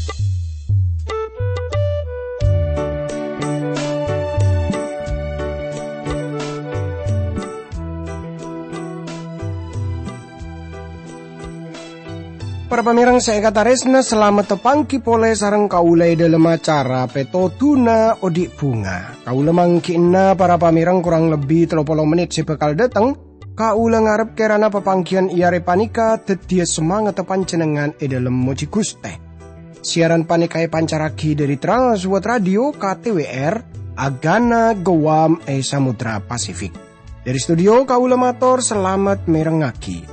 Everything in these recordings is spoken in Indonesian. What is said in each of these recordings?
Para pamirang saya kataresna selamat tepangki pole sareng kaulai dalam acara petotuna odik bunga. Kaula mangkina para pamirang kurang lebih 30 menit sebekal datang. Kaula ngarep kerana pepangkian iare panika tetia semangat panjenengan dalam moji Guste. Siaran panika pancaraki dari Transworld Radio KTWR Agana Guam Samudra Pasifik. Dari studio kaula matur selamat merengaki.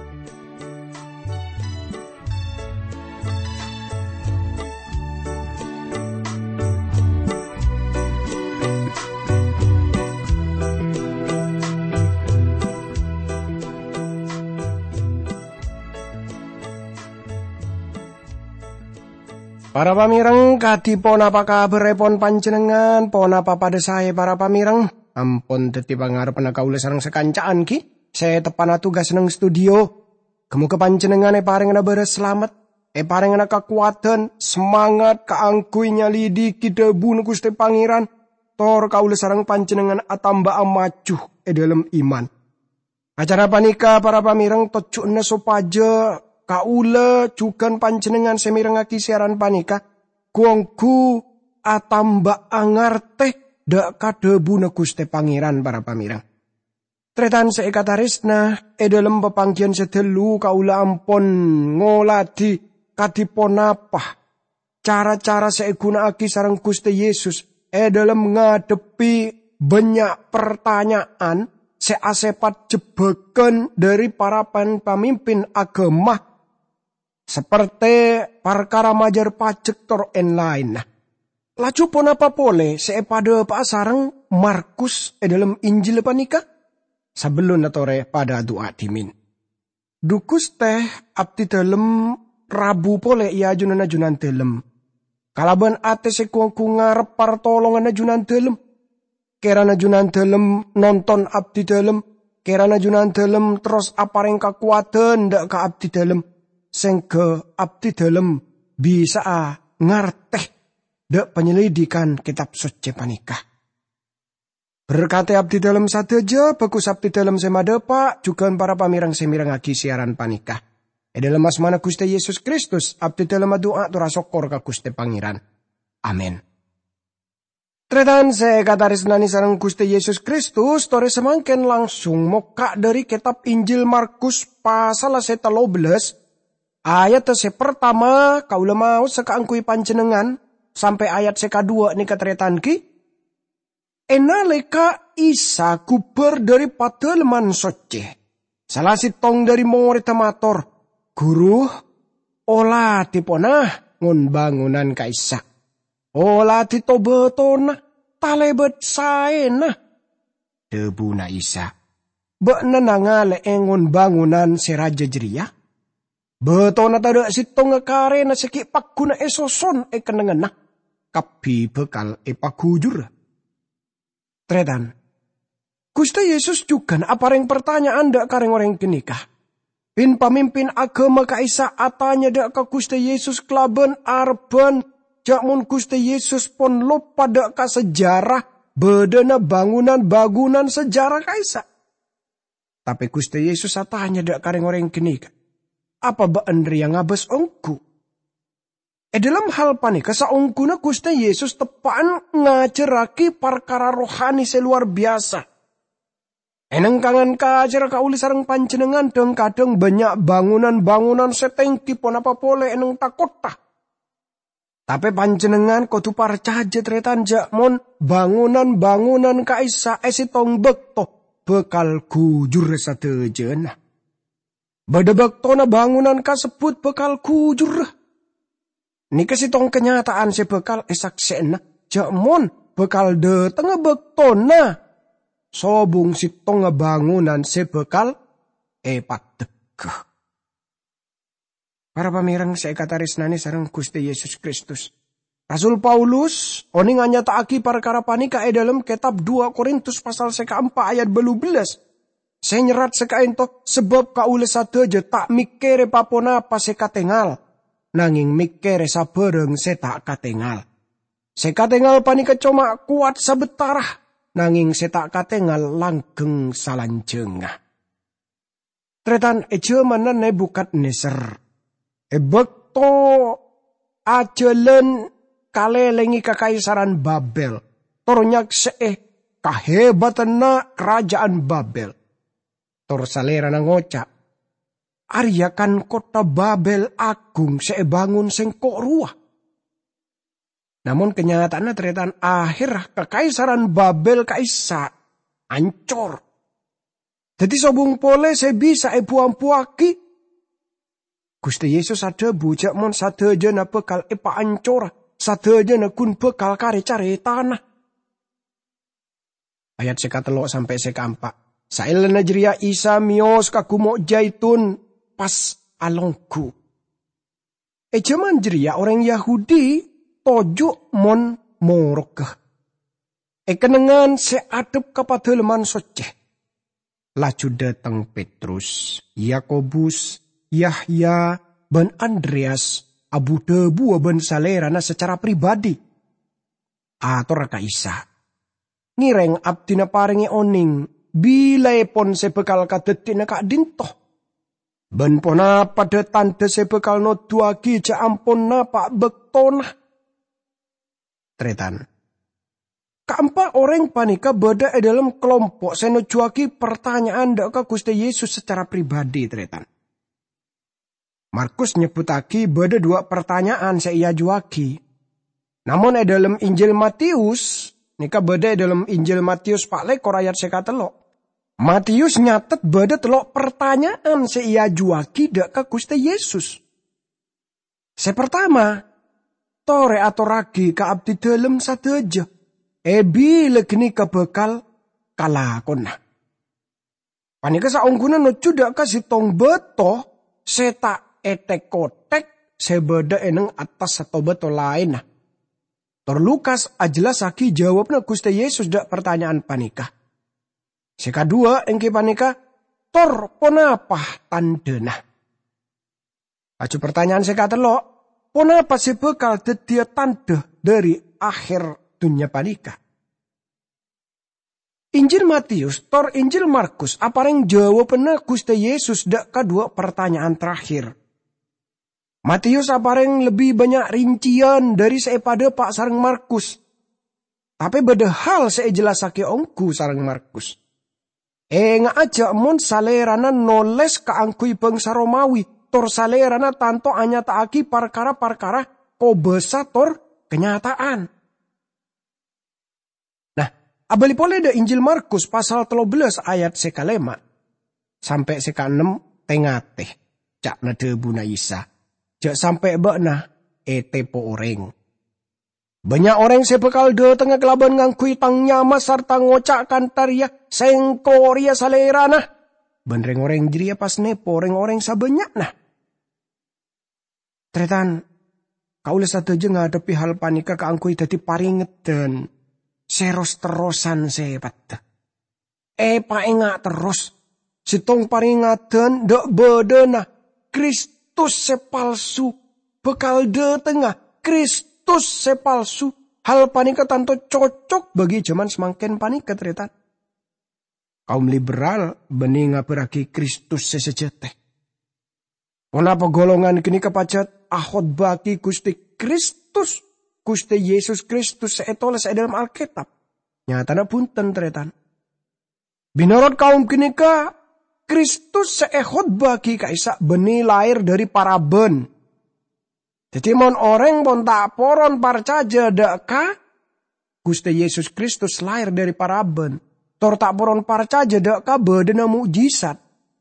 Para pamireng kadi pon apa kabar pon panjenengan, pon apa pada saya para pamireng. Ampun dadi pangarepen kaula sareng sekancaan ki. Saya tepana tugas nang studio. Kemuka panjenengan paring beres selamat, paring kekuatan, semangat kaangkuy nyalidi kidebu Gusti Pangeran. Tor kaula sareng panjenengan atamba maju dalam iman. Acara panika para pamireng tocukna sopaja kaula jugan panjenengan semirengaki siaran panika kuangku atamba angarte dak kadebu Gusti Pangeran para pamirang. Tretan seikatarisna dalam pepanggian sedelu kaula ampun ngoladi kadipon apa cara-cara segunakake sareng Gusti Yesus dalam ngadepi banyak pertanyaan seasepat jebakan dari para pemimpin agama seperti perkara majar pajak tor lain. Laju pun apa pole pada pak sarang Markus dalam Injil panika sebelum natore pada doa dimin. Dukus teh abdi dalam Rabu pole ia ajunan dalam. Kalaban ate sekuangku ngarep partolongan ajunan dalam. Kerana ajunan dalam nonton abdi dalam. Kerana ajunan dalam terus apareng kekuatan ndak ka abdi dalam. Sengke abdi dalam bisa ngarteh dak penyelidikan kitab suci panika. Berkati abdi dalam sadeja, bagus abdi dalam semadepa, juga para pamirang semirengaki siaran panika. Dalam asmana Gusti Yesus Kristus, abdi dalam doa tura sokor ka Gusti Pangeran. Amin. Tretan saya katarisnani sareng Gusti Yesus Kristus, tore semangken langsung moka dari kitab Injil Markus pasal 13. Ayat pertama kaula mau sekaangkui panjenengan sampai ayat kedua nika tretan ki. Enaleka Isa kuber dari padaleman soce. Salah sitong dari murid mator, Guru, olah tiponah ngun bangunan ka Isa. Olah titobetona talebet saena. Debuna Isa. Bekna nangale engun bangunan seraja jeria. Betona tada sitong ngekare na sekipak guna esoson kenengena. Kapi bekal pagujur. Tretan. Gusti Yesus juga apareng pertanyaan dak kareng orang kenikah. Pin pamimpin agama kaisa atanya dak ka Gusti Yesus kelaban arban. Jakmun Gusti Yesus pon lupa dak ka sejarah. Bedana bangunan sejarah kaisa. Tapi Gusti Yesus atanya dak kareng orang kenikah. Apa ba Andri yang ngabes ongku? Dalam hal panika saungkuna Gusti Yesus tepaan ngajaraki perkara rohani seluar biasa. Eneng kangen kajar kauli sareng panjenengan deng kadang banyak bangunan setengki pon apa pole eneng takota. Tapi panjenengan kudu parcaja tretan jakmon bangunan kaisa esitong bekto bekal gujur sadejena. Badebak-tona bangunan kasebut bekal kujur. Nika sitong kenyataan sebekal esaksena. Jakmon bekal de tengah bektona. Sobung sitong bangunan sebekal patekeh. Para pamirang saya katarisnani sareng Gusti Yesus Kristus. Rasul Paulus oning nyataaki perkara panika dalam kitab 2 Korintus pasal 4 ayat 12. Saya nyerat sekain to sebab kaula sadeja tak mikire papona apa sekatengal. nanging mikir sabereng setak katengal. Sekatengal panika coma kuat sabetarah, nanging setak katengal langgeng salanjengah. Tretan mana Nebukadneser. Bekto ajelen kalelengi kakaisaran Babel. Tornyak kahebatan kerajaan Babel. Tor salera na ngocak. Aryakan kota Babel agung sebangun sengkok ruah. Namun kenyataannya tretan akhir kekaisaran Babel kaisa ancor. Jadi sobung pole sebisa buang-puaki. Gusti Yesus ada bujak mon sadeja na bekal epa ancor. Sadeja na kun bekal kare-care tanah. Ayat sekatelok sampai sekampak. Sail najria Isa mios kakumok jaitun pas alongku. Jaman jeria orang Yahudi tojo mon morokah. Kenengan seadep kepada leman soceh. Laju datang Petrus, Yakobus, Yahya, ben Andreas, Abu Debu ben Salerana secara pribadi. Ator ka Isa. Ngireng abdi na paringi oning, bilay pon sebekal kadeti na kadintoh. Ben pona pada tante sebekal no duagi ja ampon na pak bektonah. Tretan. Keempat orang panika beda dalam kelompok senojuaki pertanyaan ke Gusti Yesus secara pribadi tretan. Markus nyebutaki beda dua pertanyaan saya juaki. Namun dalam Injil Matius, nika beda dalam Injil Matius Pak Lekor ayat sekatelok. Matius nyatet beda telok pertanyaan saya juaki ke Gusti Yesus. Sepertama, tore atau ragi ka abdi dalam sadeja. Ebi legeni kebekal kalakona. Panika saungguna no cudak kasih tong beto seta etek kotek sebeda eneng atas atau beto lain. Terlukas ajelas aki jawabna Gusti Yesus dak pertanyaan panika. Sekadua engke panika tor ponapa tandena. Aju pertanyaan sekatelok, ponapa si bekal dedia tanda dari akhir dunia panika. Injil Matius, tor Injil Markus, apareng jawabna Gusti Yesus dak kedua pertanyaan terakhir. Matius apareng lebih banyak rincian dari sepada Pak sareng Markus. Tapi beda hal saya jelasake ongku sareng Markus. Ngajak mon salerana noles kaangkui bangsa Romawi. Tor salerana tanto anyataaki perkara-perkara kobesa tor kenyataan. Nah, abali pole da Injil Markus pasal 13 ayat sekalema sampai sekanem tengate. Cak na debu na Isa. Jak sampai bakna tepo oreng. Banyak orang sebekal de tengah kelaban ngangkui tang nyama sarta ngocakkan taria sengkoria salerana. Benreng orang jeria pas nepo orang-orang sabanyak nah. Tretan, kaulah satu je ngadepi hal panika kaangkui dadi paringeten. Seros-terosan sepat. Paengak terus. Sitong paringatan dek bedena. Kristus sepalsu. Bekal de tengah. Kristus sepalsu. Hal panika tanto cocok bagi zaman semangken panika tretan. Kaum liberal bening ngaperaki Kristus sesejete. Kenapa golongan kini kepacat ahod baki Gusti Kristus. Gusti Yesus Kristus seetoles dalam Alkitab. Nyatana punten tretan. Binorot kaum kini ka Kristus seehod baki kaisa beni lahir dari paraben. Jadi mon orang pon tak poron parcaja deka Gusti Yesus Kristus lahir dari paraben. Tor tak poron parcaja deka bedena mukjizat.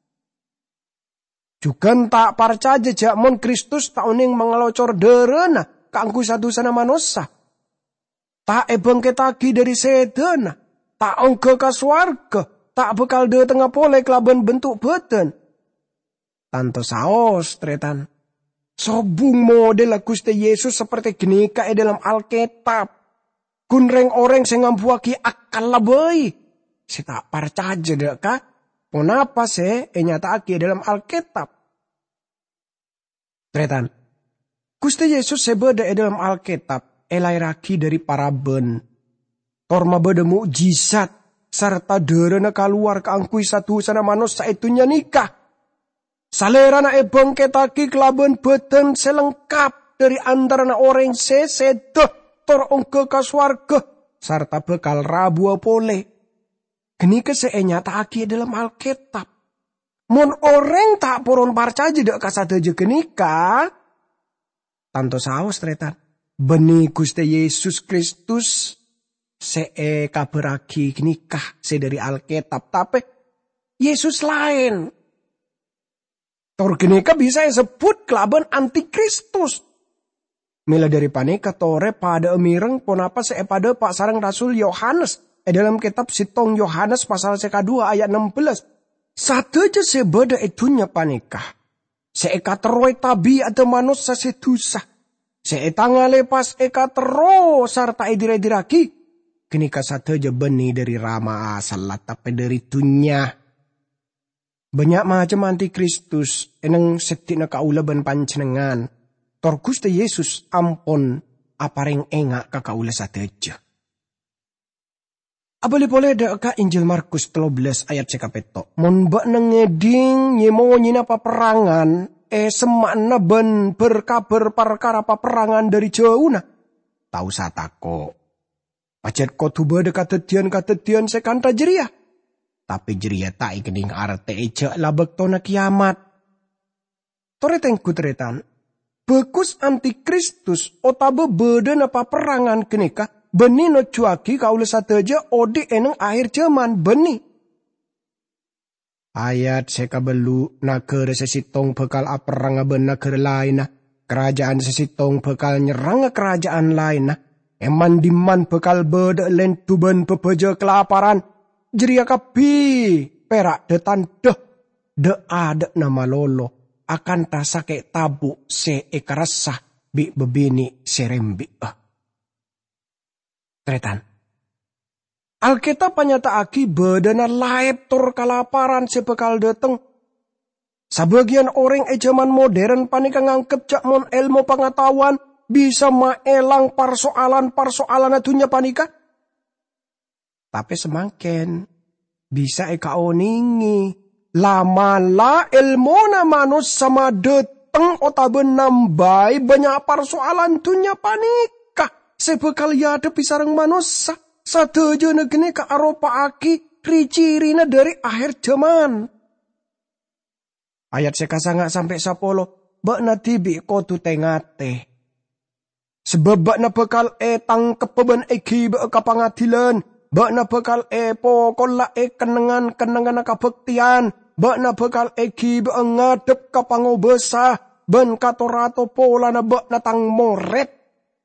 Juga tak parcaja jak mon Kristus tak uning mengelocor derena kangku satu sana manusia. Tak bangkitagi dari sedana. Tak ongke ka swarga. Tak bekal de tengah pole kelaban bentuk beten. Tanto saos tretan. Sobung model Gusti Yesus seperti genika dalam Alkitab. Kunreng orang sing ngampuaki akal labai. Si tak parcaja deka. Kenapa se nyataake dalam Alkitab? Tretan. Gusti Yesus sebeda dalam Alkitab elairaki dari paraben. Torma beda mukjizat serta derena keluar keangkui satu sana manusia itunya nikah. Salerana bangketaki kelaban beten selengkap dari antara orang sesedoh torong ke kaswarga serta bekal rabu apole. Geni kesenyata aki dalam Alkitab. Mon orang tak poron percaya dek kasadaje genika. Tanto saos tretan. Beni Gusti Yesus Kristus kaberaki nikah dari Alkitab. Tapi Yesus lain. Tor genika bisa disebut kelaban antikristus. Mila dari paneka tore pada emireng ponapa pada pak sarang Rasul Yohanes. Dalam kitab Sitong Yohanes pasal seka-2 ayat 16. Satu aja sebeda itunya paneka. Seeka teroi tabi ada manusia sedusa. Seeta ngalepas eka tero sarta edirediraki. Kenika satu aja beni dari rama asal tapi dari tunya. Banyak macam antikristus eneng setina kaula ban pancenengan. Tor Gusti Yesus ampon apareng enga ka kaula satu aja. Abali boleh ka Injil Markus 13 ayat sekapeto. Mon bak nangeding nyemo nyina paperangan semakna ben berkabar perkara paperangan dari jauh na. Tahu satako. Pacet ko tuba de katetian sekanta jeria. Tapi jeria tak ikening arte eja labek tona kiamat. Toreteng kutretan. Bekus antikristus otabe beda na paperangan kenika. Beni no cuaki kaula sateja odi eneng akhir zaman beni. Ayat sekabelu nakere sesitong bekal aperang ben nakere lain na. Kerajaan sesitong bekal nyerang kerajaan lain na. Eman diman bekal beda lentuban pepeja kelaparan. Jeria kapi perak detan de ada nama lolo. Akan tasake tabu se ekarasah bi bebini serembi. Tretan. Alkitab panyataaki bedana laep tur kalaparan sebekal dateng. Sebagian orang zaman modern panika ngangkep cak mon ilmu pengetahuan bisa maelang persoalan atunya panika. Tapi semakin bisa eka oningi lama la ilmu na manus sama dateng otaben nambai banyak persoalan tunya panika. Sebekal yada pisarang manusia. Satu aja negeni ke aropa aki. Ricirina dari akhir zaman. Ayat sekasangak sampai 10. Bak na tibi kotu tengate. Sebab bak na bekal tangkep beban eki bak kapangatilan. Bak na bekal pokola kenangan kabektian. Bak na bekal eki bak ngadep kapangobesah. Ben katorato pola na bak na tang moret.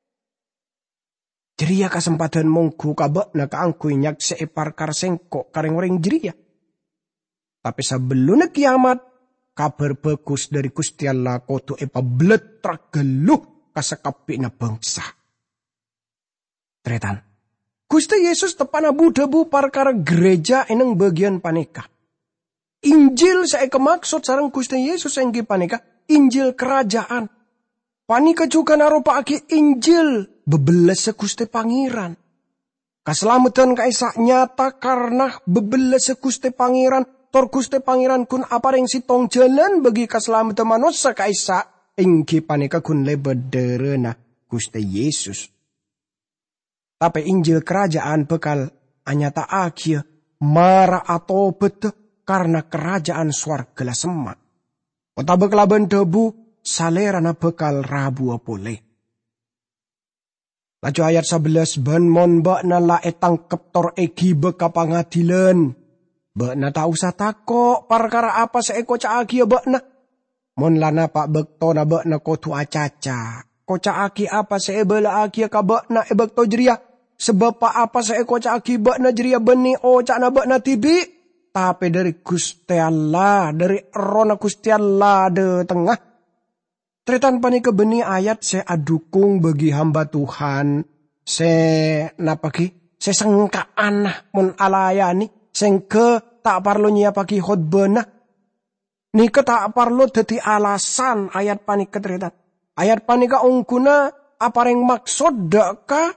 Jeria kesempatan mongku kabak na kaangkuy nyak seepar karsengko kareng-reng jeria. Tapi sebelum kiamat, kabar bagus dari Gusti Allah koto belet tergeluh kasekapi na bangsa. Tretan. Gusti Yesus tepana budabu perkara gereja eneng bagian paneka. Injil saya kemaksud sarang Gusti Yesus enggi paneka. Injil kerajaan. Panika juga naropa aki Injil. Bebeles Gusti Pangeran. Keselamatan kaisa nyata karena bebeles Gusti Pangeran. Tor Gusti Pangeran kun apareng sitong jalan bagi keselamatan manusia kaisa. Engki panika kun lebederena Gusti Yesus. Tapi Injil kerajaan bekal anyata akhir mara atau bete karena kerajaan swarga la semak. Otabe kelaban debu salerana bekal rabu apole. Laju ayat 11 ban mon bak na lae tangkep tor egi beka pangadilan. Bak na tak usah takok perkara apa seeko caaki ya bak na. Mon lana pak bekto na bak na kotu acaca. Ko caaki apa seebela aki ya ka bak na bekto jeria. Sebab pak apa seeko caaki bak na jeria beni o cak na bak na tibi. Tapi dari Gusti Allah, dari rona Gusti Allah de tengah. Tretan panika beni ayat se adukung bagi hamba Tuhan. Se napaki se sengkaan mun alayani sengke tak parlo nya paki khotbah. Nika tak parlo dadi alasan ayat panika tretan. Ayat panika ungkuna apareng maksud deka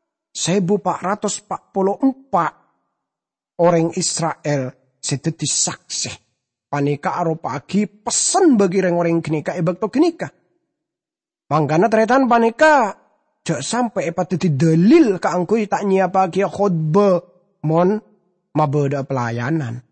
1444 orang Israel sedeti saksi. Panika aropagi pesen bagi orang genika ebekto genika. Mangkana tretan panika jak sampai epatiti dalil kaangkui tak nyiapagi khotbah mon mabeda pelayanan.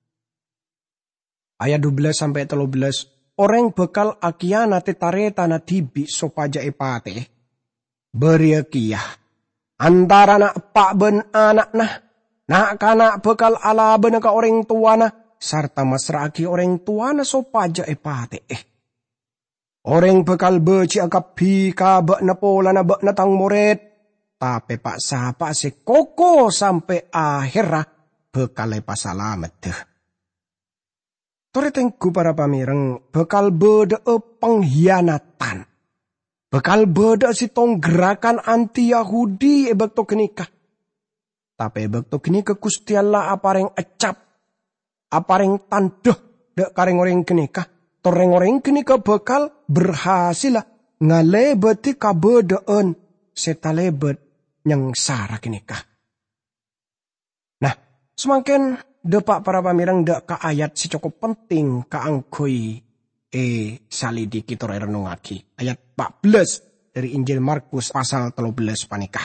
Ayat 12 sampai 13. Orang bekal akiana tetareta na tibi sopaja epate. Beriakiyah. Antara nak pak ben anak nah. Nak kanak bekal ala ben ka orang tuana. Sarta masraki orang tuana sopaja epate. Orang bekal beci akapi ka bak na pola na bak na tang moret. Tapi pak sapa si koko sampai akhirah bekal pasalamat deh. Toretengku para pamireng bekal beda pengkhianatan. Bekal beda si tong gerakan anti Yahudi ebekto genika. Tapi ebekto genika Gusti Allah apareng ecap. Apareng tandeh dek kareng orang genika. Toreng orang genika bekal berhasil ngalebeti kabedaan setalebet yang sara genika. Nah, semakin depak para pamirang dek ka ayat si cukup penting kaangkui salidi kita renungaki. Ayat 14 dari Injil Markus pasal 13 panikah.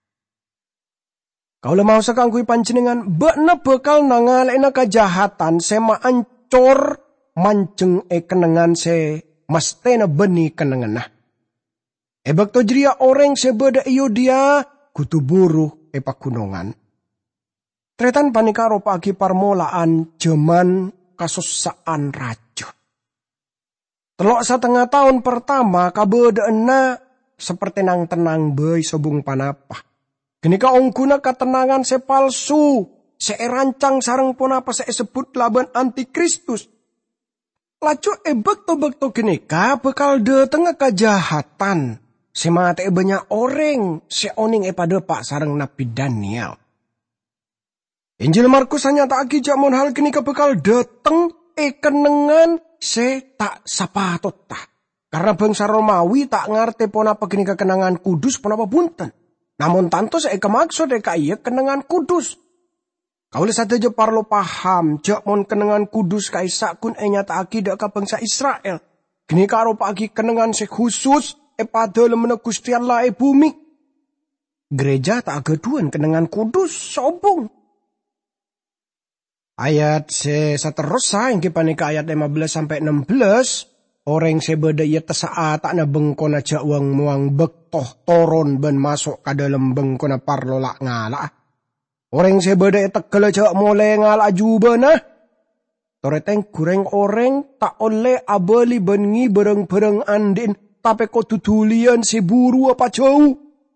Kaula mau sakangkui panjenengan bakna bekal nangalena kajahatan sema ancor manceng kenengan se mastena beni kenengan nah. Ebekto jeria orang sebeda iyo dia kutu buruh pakunongan. Tretan panika ropagi parmolaan jaman kasusaan raja. Telok setengah tahun pertama kabedaena seperti nang tenang bey sobung panapa. Genika ongkuna ketenangan se palsu, se rancang sareng ponapa se sebut laban antikristus. Laju bekto-bekto genika bekal de tengah kejahatan. Se mate banyak orang se oning pada pak sareng Nabi Daniel. Injil Markus hanya tak kijak mon hal genika bekal dateng kenengan se tak sapatot tak. Karena bangsa Romawi tak ngerti ponapa genika kenangan kudus ponapa bunten. Namun tanto saya kemaksud iya kenangan kudus. Kaula sateja parlo paham jak mon kenangan kudus kaisa kun nyata akidah ka bangsa Israel. Gini karo pagi kenangan se khusus pada lemena Gusti Allah bumi. Gereja tak agaduan kenangan kudus sobong. Ayat seterusnya yang panika ayat 15 sampai 16. Orang sebeda ia tesaat tak na bengkona jawang muang bektoh toron ben masuk ke dalam bengkona parlolak ngala. Orang sebeda ia tegel jak mulai ngala juba nah. Toreteng kurang orang tak oleh abali bengi bereng-bereng andin tapi kok tutulian si buru apa jauh.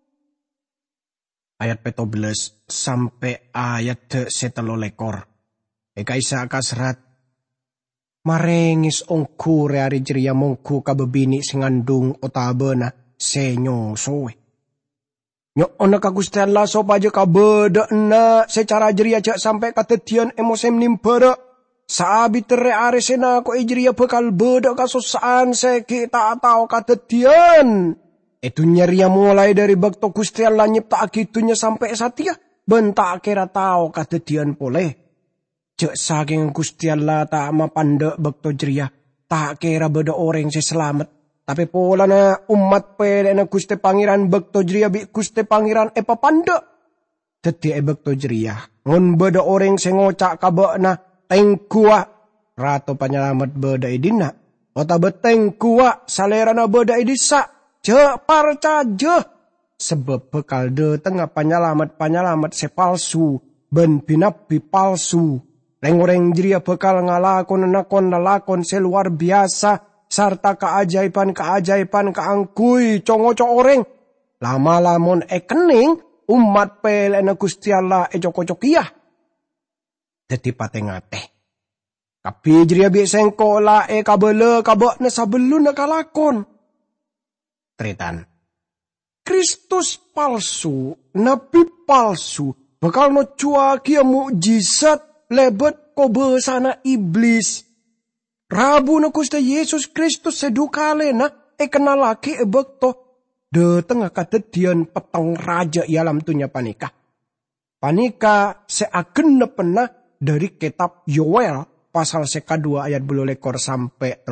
Ayat 14 sampai ayat 17. Eka isa kasrat. Marengis ongku reari jeria mongku kabebini singandung otabena senyo sowe. Nyok ona kagusti Allah sopaja kabeda na secara jeria jak sampai katetian emosem nimpara. Saabi tere aresena ko jeria bekal beda kasusaan seki tak tahu katetian. Itu nyeria mulai dari bakto Gusti Allah nyipta akitunya sampai satia. Bentak kira tahu katetian boleh. Cek saking Gusti Allah tak mapandek bekto jeria. Tak kira beda orang selamat. Tapi pola na umat pede na Gusti Pangeran bekto jeria bi Gusti Pangeran epa pandek. Teti bekto jeria. Ngon beda orang ngocak kabak na tengkua. Rato penyelamat beda idina. Ota betengkua salera na beda idisa. Cek parcaje. Sebab bekal de tengah penyelamat sepalsu. Ben binapi palsu. Reng-reng jeria bekal ngalakon nakon lalakon seluar biasa. Sarta keajaiban keangkui congoco orang. Lama lamon kening umat pelena Gusti Allah cocok-cokiyah. Dadi patengate. Kapi jeria biasengko la kabele kabak na sabelun na kalakon. Tretan. Kristus palsu, nabi palsu. Bakal no cuakia mukjizat. Lebet ko besana iblis. Rabu na Gusti Yesus Kristus sedukale na kenal lagi bekto de tengah kadedian peteng raja ialam tunya panika. Panika seagen pernah dari kitab Yoel pasal seka-2 ayat 12 sampai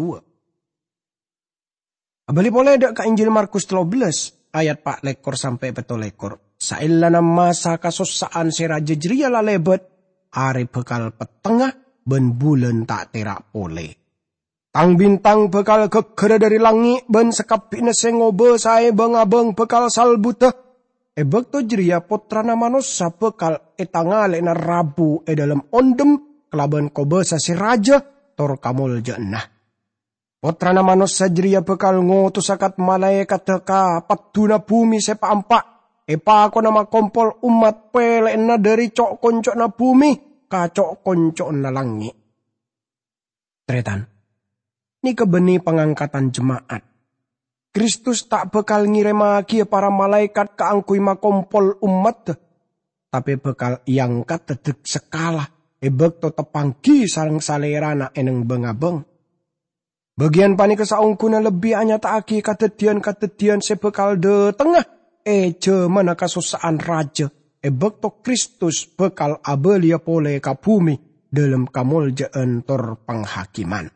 32. Abali boleh dak ka Injil Markus 13 ayat 4 sampai 7. Sailana masa kasosaan si raja jeria lalebet are bekal petengah ben bulan tak terak pole. Tang bintang bekal gegera dari langit ben sekapina sengobe sae bengabeng bekal salbuta. Bekto jeria putrana manusia bekal etangale na rabu dalam ondem kelaban kobesa si raja tor kamul jenah. Putrana manusia jeria bekal ngutus akat malaikat teka patuna bumi sepa ampak. Ako nama kompol umat pele na dari cok koncok na bumi kacok koncok na langit. Tretan, ini kebeni pengangkatan jemaat. Kristus tak bekal ngirim lagi para malaikat keangkui makompol umat, tapi bekal yang katedek sekala, bekto tepanggi sarang salerana eneng bengabeng. Bagian panika saungkuna lebih hanya taaki katedian sebekal de tengah, mana kasusaan raja, bekto Kristus bekal abelia pole ka bumi dalam kamul jeentor penghakiman.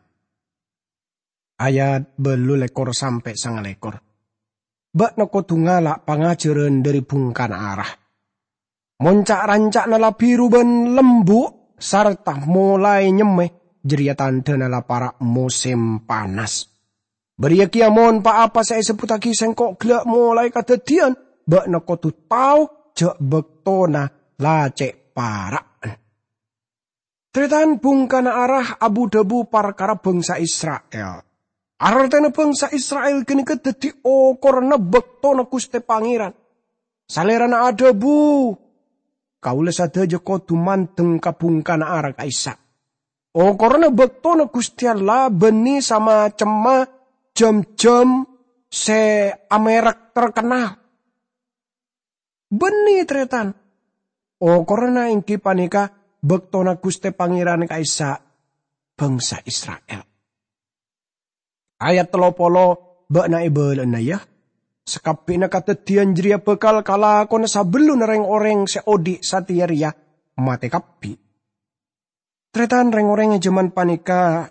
Ayat 12 sampai 19. Bak nako tungala pangajaran dari bungkan arah. Moncak rancak nala biru ben lembu serta mulai nyemeh jeria tanda nala para musim panas. Beria kiamon pa apa saya sebut lagi sengkok gelak mulai kadedian. Bak nako tu tau jek bektona lacek parak. Tretan bungkan arah abu debu perkara bangsa Israel. Artena bangsa Israel kini kededi korna bektona Gusti Pangeran. Salerana ada bu. Kaula sadaja kodu manteng kabungkan arah kaisa. Korna bektona Gusti Allah beni sama cema jam-jam se Amerik terkenal. Beni tretan. Korna ingki panika bektona Gusti Pangeran kaisa bangsa Israel. Ayat 30 bak na ibel na ya. Sekapi na katedian jeria bekal kalakon sabelun reng-oreng seodi satiaria mate kapi. Tretan reng-oreng jaman panika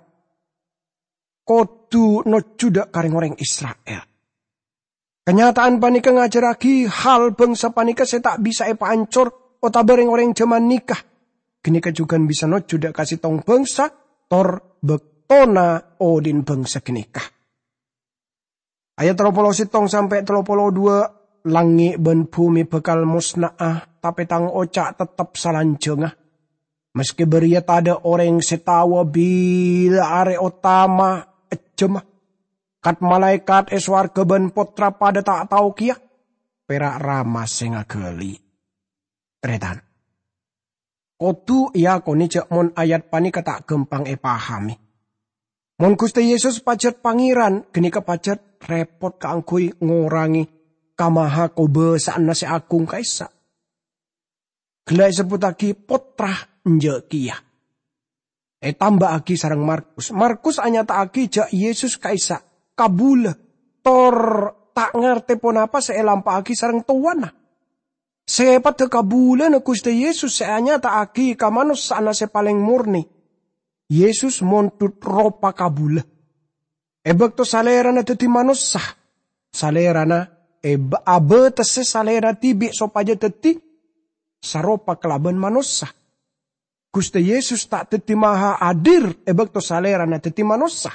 kodu no judak kareng oreng Israel. Kenyataan panika ngajar lagi hal bangsa panika saya tak bisa pancor otabe reng-oreng jaman nikah. Kenika juga bisa no judak kasih tong bangsa tor bektona odin bangsa kenikah. Ayat 37 sampai 32 langit ben bumi bekal musna'ah tapi tang ocak tetap salanjengah. Meski beria tada orang setawa bila are utama ejemah. Kat malaikat eswarga ben potra pada tak tahu kia. Perak ramah senga geli. Tretan. Kotu iya koni cek mon ayat panika tak gempang pahami. Mon Gusti Yesus pacet pangeran, genika pacet repot kaangkui ngorangi kamaha kobesaan nasi agung kaisa. Gelai sebut lagi potrah njekia. Tambah lagi sarang Markus. Markus hanya tak lagi jak Yesus kaisa. Kabula. Tor tak ngerti pun apa seelampa lagi sarang tuwana. Sepat kabula na Gusti Yesus seanya tak lagi kamanus sana se paling murni. Yesus montut ropa kabula. Ebek to salera na teti manusah. Salera na abe tese salera tibi sopaja teti. Saropa kelaban manusah. Gusti Yesus tak teti maha adir. Ebek to salera na teti manusah.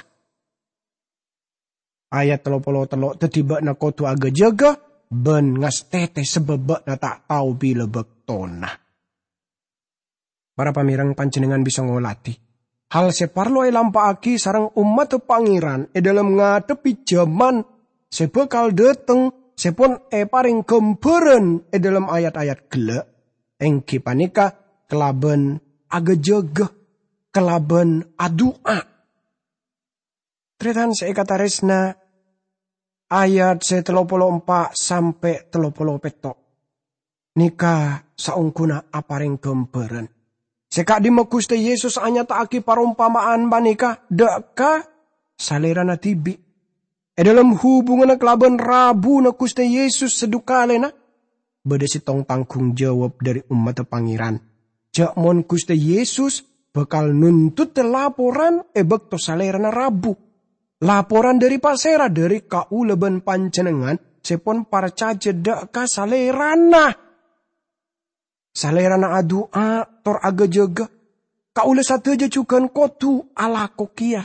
Ayat 33 teti bak na kotu aga jaga. Ben ngastete sebebak na tak tahu bila bektona. Para pamirang panjenengan bisa ngolati. Hal separlo lampaaki sarang umat pangeran dalam ngadepi zaman sebekal deteng sepon paring gemberen dalam ayat-ayat gelek engki panika kelaben aga jaga kelaben adua. Tretan seikataresna ayat 34 sampai 37. Nika saungkuna aparing gemberen. Sekak di Gusti Yesus hanya taaki parumpamaan banika deka salera na tibi. dalam hubungan kelaban rabu na Gusti Yesus sedukalena, beda si tong tanggung jawab dari umat pangeran. Jakmon Gusti Yesus bakal nuntut laporan bekto salerana rabu. Laporan dari pasera dari kaulaban panjenengan sepon parca jeda ka salerana. Salerana adua tor aga jaga. Kaula sateja cukan kotu ala kokia.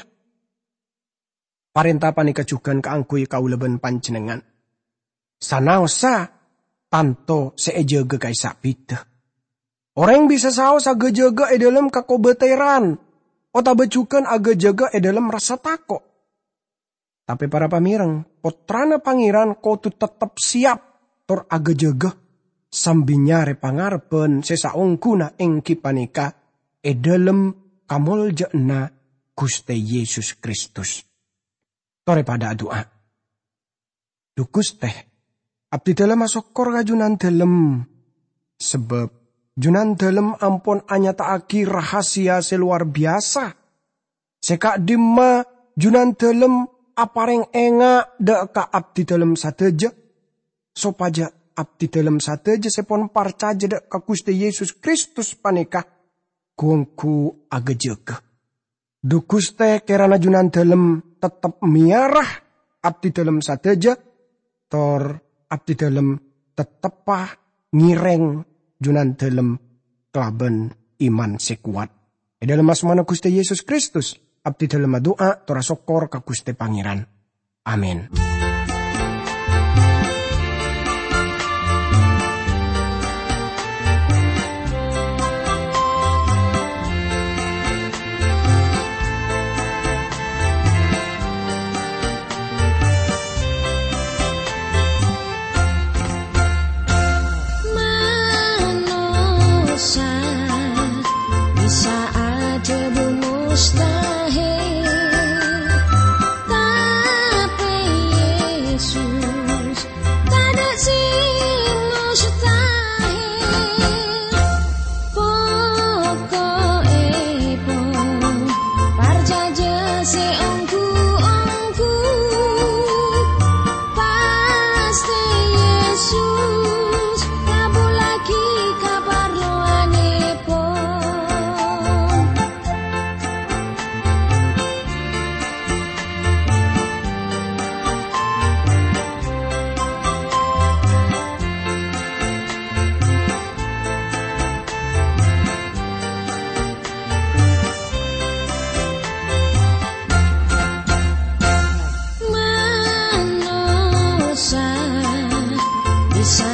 Parenta panika cukan kaangkui kaulaban panjenengan. Sanaosa tanto seejaga kay sapita. Orang bisa saos aga jaga dalam kakobeteran. O tabacukan aga jaga dalam rasa tako. Tapi para pamirang, potrana pangeran kotu tetap siap tor aga jaga. Sambinyare pangarpen sesaungkuna engki panika dalam kamoljaana Gusti Yesus Kristus. Tore pada doa. Dukus teh, abdi dalam masokor kajunan dalam. Sebab junan dalam ampon anyataaki rahasia seluar biasa. Seka dimma junan dalam apareng enga deka abdi dalam sateja. Sopaja abdi dalam sateja sepon parcaja deka Gusti Yesus Kristus panika. Kuangku aga jaga. Dukus teh kerana junan dalam tetap miarah abdi dalam sateja. Tor abdi dalam tetepah ngireng junan dalam kelaban iman sekuat. Dalam asmana Gusti Yesus Kristus abdi dalam doa tora sokor ka Gusti Pangeran. Amin. Bisa